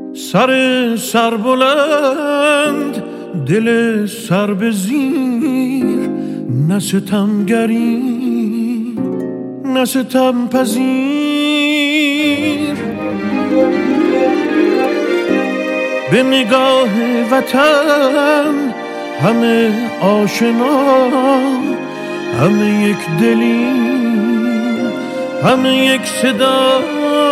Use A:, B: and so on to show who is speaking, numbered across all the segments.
A: سر بلند دل سر به زیر، نه ستمگری نه ستم پذیر. به نگاه وطن همه آشنا، همه یک دلی، همه یک صدا.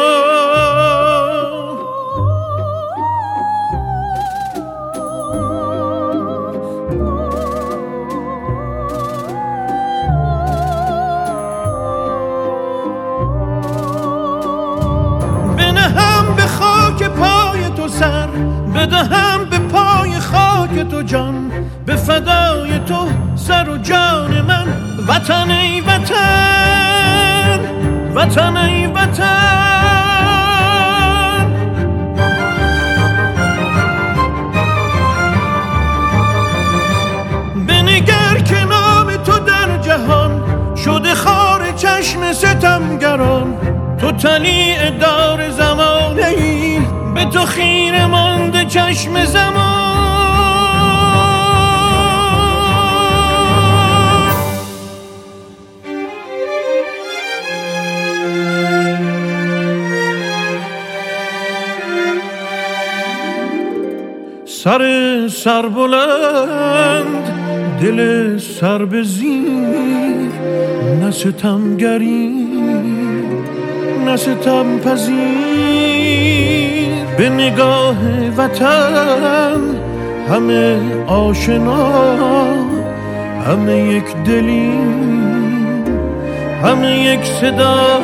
A: بنهم به خاک پای تو سر، بدهم به پای خاک تو جان، به فدای تو سر و جان من. وطن ای وطن، وطن ای وطن. بنگر که نام تو در جهان شده خار چشم ستمگران. تو طلیع دار زمانه ای، به تو خیره مانده چشم زمان. سر بلند دل سر به زیر، نه ستمگری نه ستم پذیر. به نگاه وطن همه آشنا، همه یک دلی، همه یک صدا.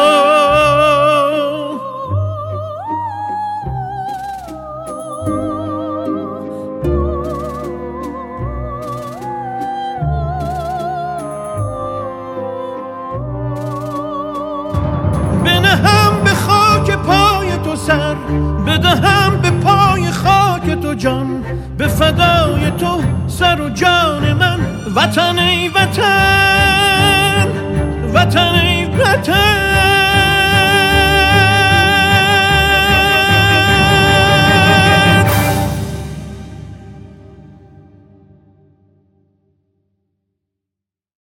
A: بنهم به خاک پای تو سر، بدهم به پای خاک تو جان، به فدای تو سر و جان من. وطن ای وطن، وطن ای وطن.